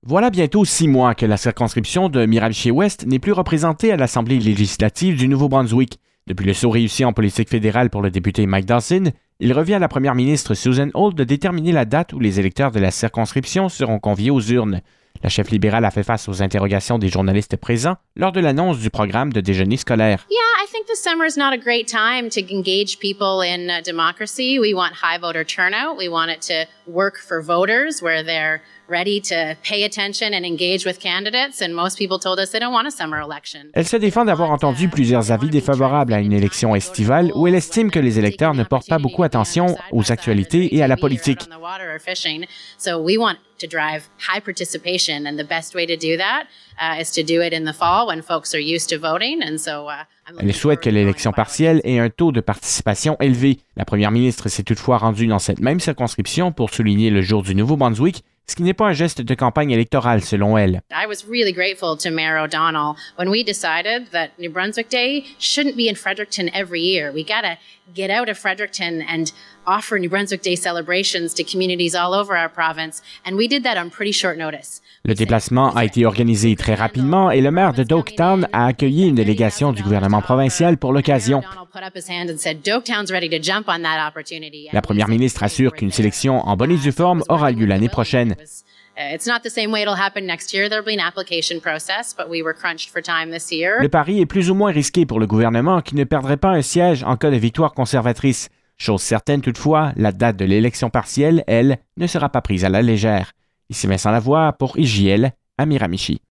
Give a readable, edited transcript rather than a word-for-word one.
Voilà bientôt 6 mois que la circonscription de Miramichi-Ouest n'est plus représentée à l'Assemblée législative du Nouveau-Brunswick. Depuis le saut réussi en politique fédérale pour le député Mike Dawson, il revient à la première ministre Susan Holt de déterminer la date où les électeurs de la circonscription seront conviés aux urnes. La chef libérale a fait face aux interrogations des journalistes présents lors de l'annonce du programme de déjeuner scolaire. Yeah, I think the summer is not a great time to engage people in democracy. We want high voter turnout. We want it to work for voters where they're ready to pay attention and engage with candidates. And most people told us they don't want a summer election. Elle se défend d'avoir entendu plusieurs avis défavorables à une élection estivale où elle estime que les électeurs ne portent pas beaucoup attention aux actualités et à la politique. So we want to drive high participation, and the best way to do that is to do it in the fall when folks are used to voting. And so elle souhaite que l'élection partielle ait un taux de participation élevé. La première ministre s'est toutefois rendue dans cette même circonscription pour souligner le jour du Nouveau-Brunswick, ce qui n'est pas un geste de campagne électorale selon elle. I was really grateful to Mayor O'Donnell when we decided that New Brunswick Day shouldn't be in Fredericton every year. We gotta get out of Fredericton and offer New Brunswick Day celebrations to communities all over our province, and we did that on pretty short notice. Le déplacement a été organisé très rapidement et le maire de Doketown a accueilli une délégation du gouvernement provincial pour l'occasion. La première ministre assure qu'une sélection en bonne et due forme aura lieu l'année prochaine. Le pari est plus ou moins risqué pour le gouvernement qui ne perdrait pas un siège en cas de victoire conservatrice. Chose certaine toutefois, la date de l'élection partielle, elle, ne sera pas prise à la légère. Ici Vincent Lavoie pour IJL à Miramichi.